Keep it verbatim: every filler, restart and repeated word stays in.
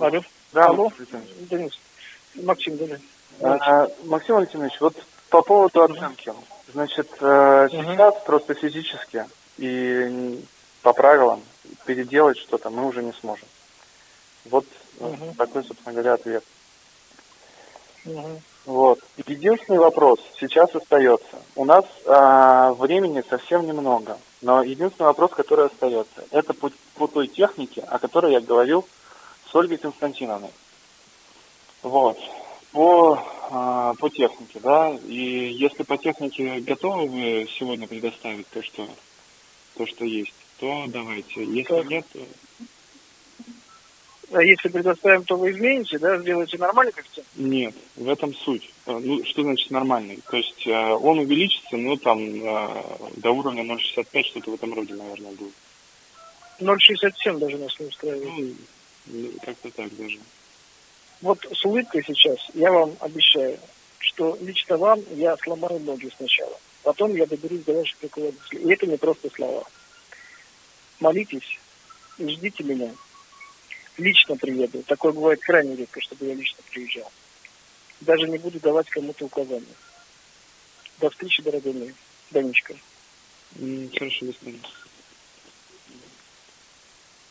Алло. Да, Алло. Максим. Денис. Максим, да. А, Максим Валентинович, вот по поводу оценки. Значит, э, сейчас просто физически и по правилам переделать что-то мы уже не сможем. Вот Угу. такой, собственно говоря, ответ. Угу. Вот. Единственный вопрос сейчас остается. У нас а, времени совсем немного, но единственный вопрос, который остается, это по, по той технике, о которой я говорил с Ольгой Константиновной. Вот. По, а, по технике, да. И если по технике готовы вы сегодня предоставить то, что, то, что есть, то давайте. Если Так. нет, то... А если предоставим, то вы измените, да, сделаете нормальный коэффициент? Нет, в этом суть. Ну, что значит нормальный? То есть э, он увеличится, ну, там, э, до уровня ноль шестьдесят пять, что-то в этом роде, наверное, будет. ноль шестьдесят семь даже нас не устраивает. Ну, как-то так даже. Вот с улыбкой сейчас я вам обещаю, что лично вам я сломаю ноги сначала. Потом я доберусь до ваших руководителей. И это не просто слова. Молитесь и ждите меня. Лично приеду. Такое бывает крайне редко, чтобы я лично приезжал. Даже не буду давать кому-то указания. До встречи, дорогой мой. Данечка. Хорошо, до свидания.